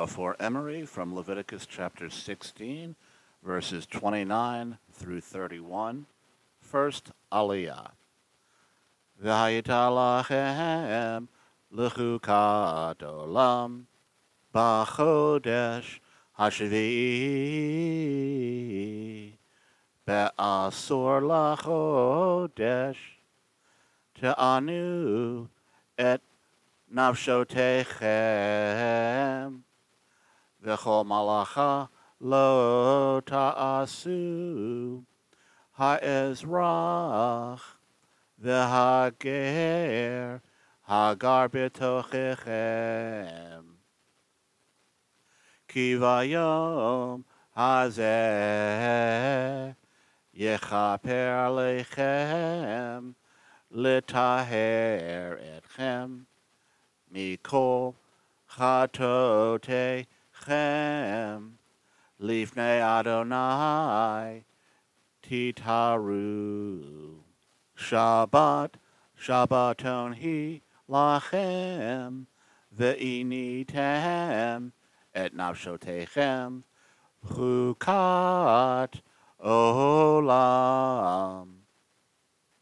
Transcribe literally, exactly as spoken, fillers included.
for Emery from Leviticus chapter sixteen, verses twenty-nine through thirty-one. First, Aliyah. V'hayita lachem l'chukat olam b'chodesh hashvi'i be'asor lachodesh te'anu et nafshotechem v'chol malacha lo ta'asu ha'ezrach v'hager hagar b'tochechem ki vayom hazeh yechaper aleichem litaher etchem mikol chatotechem lifnei Adonai titaru. Shabbat, Shabbaton hi lachem ve'initem et nafshotechem chukat olam.